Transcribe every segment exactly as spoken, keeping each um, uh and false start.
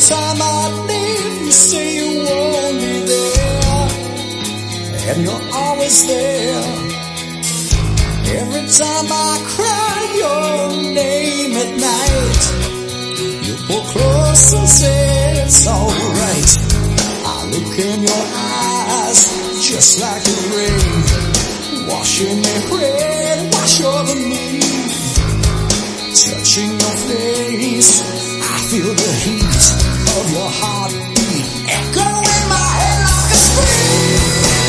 time I leave, you say you won't be there, and you're always there. Every time I cry your name at night, you pull close and say it's alright. I look in your eyes just like the rain, washing me red, wash over me. Touching your face, I feel the heat of your heartbeat echo in my head like a scream.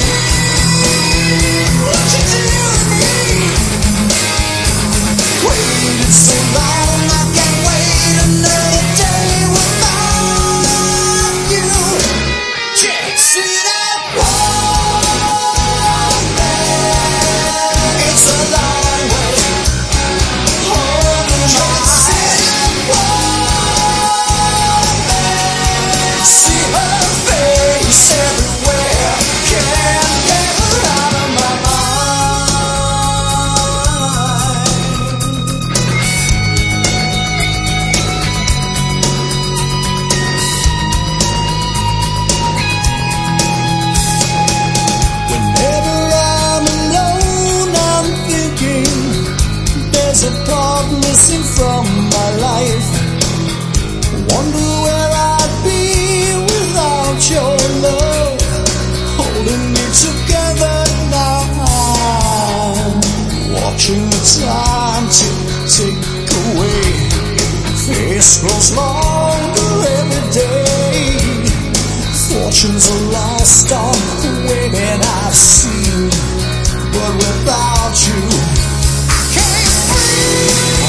What you do to me? Waited so long, I can't wait another day without you. Can't see that wall there. It's a long way. Hold me tight. See that wall there. See her face everywhere. Can't get her out of my Whenever I'm alone, I'm thinking there's a part missing from my life. Wonder where I'd be without your love, holding me together now. Watching the time tick, tick away. Face grows longer every day. Fortunes are lost on the women I've seen, but without you, I can't breathe.